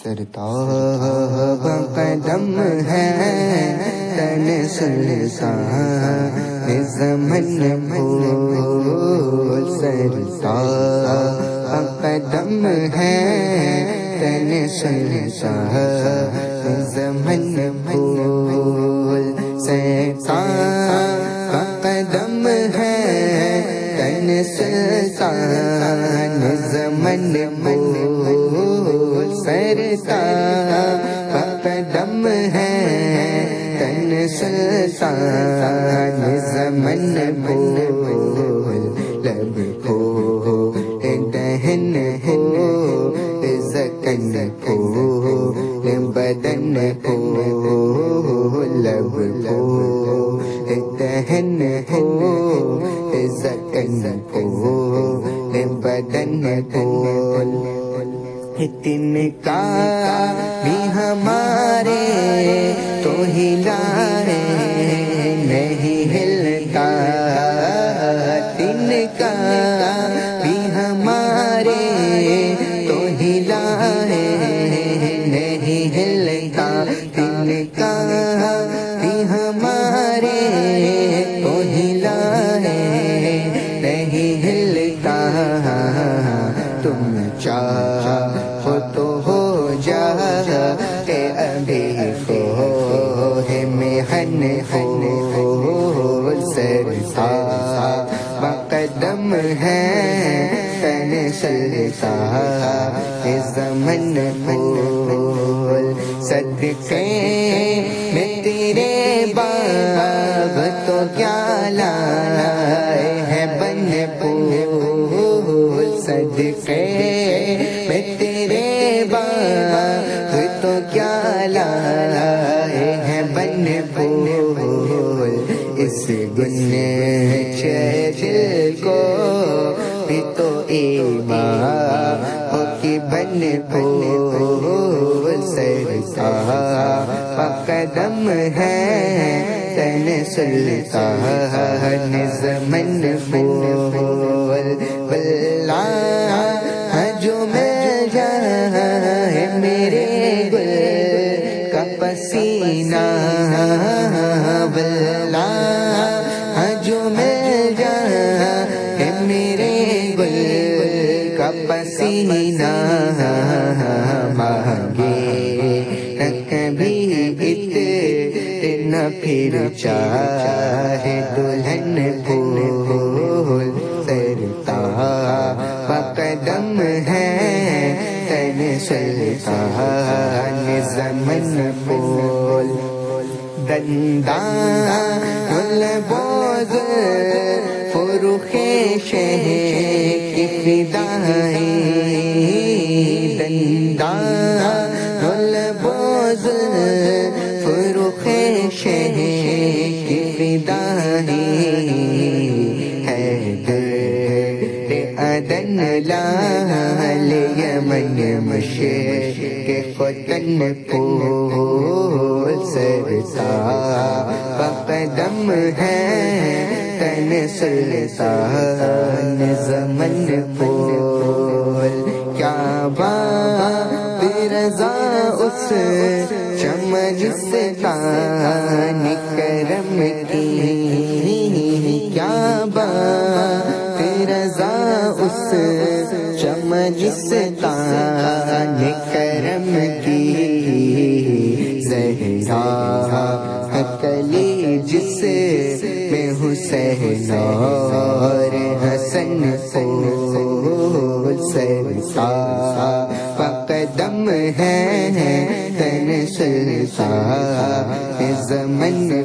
سرتاب قدم ہے تن سلطان زمن پھول سرتاب قدم ہے تن سلطان زمن پھول سرتاب قدم ہے تن سلطان زمن پھول سرتاب قدم ہے تن سلطان زمن پھول لب ہو دہن ہو زکن ہو بدن ہو لب ہو دہن ہو زکن ہو بدن ہو تن کا بھی ہمارے تو ہلائے نہیں ہلتا تن کا بھی ہمارے تو ہلائے نہیں ہلتا تن کا بھی ہمارے تو ہلائے نہیں ہلتا تم چاہو تو ہو جا کہ ابھی کو ہے محن ہو سرتاب قدم ہے تن سلطان زمن پھول صدقے میں تیرے باغ تو کیا لائے ہے بن پھول صدقے میں تیرے باغ تو کیا لائے ہے بن پھول اس گنے دل کو بھی تو ایمان ہو کہ بن پھول سرتاب قدم ہے تن سلطان زمن پھول واللہ جو مل جائے میرے گل کا پسینہ واللہ جو مل جائے میرے گل کا پسینہ مانگے نہ کبھی اتنا پھر چاہے دلہن پھول سرتاب قدم ہے تن سلطان زمن پھول دندان البوز فروخ شہر کی فدائی دندان البوز فروخ شہر کی فدائی ہے عدن لال یمن مشرق ختن پھول سرتاب قدم ہے تن سلطان زمن پھول کیا بات رضا اس چمجستان کرم کی کیا بات رضا اس چمجستان کرم کی زہرا کلی جس میں حسین اور حسن پھول سرتاب قدم ہے تن سلطان زمن